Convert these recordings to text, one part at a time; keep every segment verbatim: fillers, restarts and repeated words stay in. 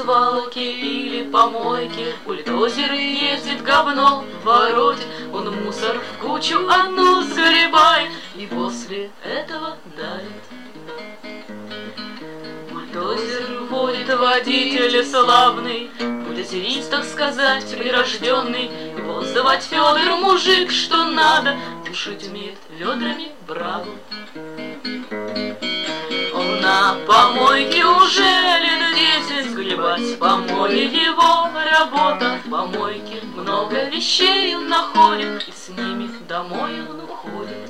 свалки или помойки, бульдозер ездит, говно воротит, он мусор в кучу, а ну сгребай, и после этого дарит. Бульдозер водит водитель славный, бульдозерист, так сказать, прирожденный, его звать Федор, мужик, что надо, тушить умеет ведрами, браво. Он на помойке уже лет десять, сгребать помои его работа. В помойке много вещей он находит, и с ними домой он уходит.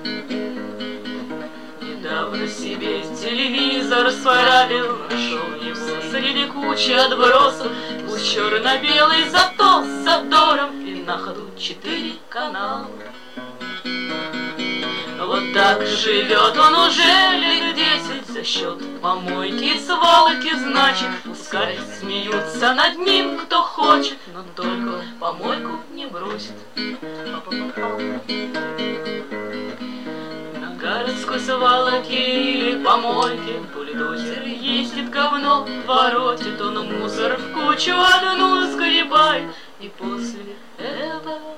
Недавно себе телевизор справил, нашел его среди кучи отбросов, пусть черно-белый, зато с задором, и на ходу четыре канала. Вот так живет он уже лет десять за счет помойки и свалки, значит, пускай смеются над ним кто хочет, но только помойку не бросит. На городской свалке или помойке бульдозер ездит, говно воротит, он мусор в кучу одну сгребает, и после этого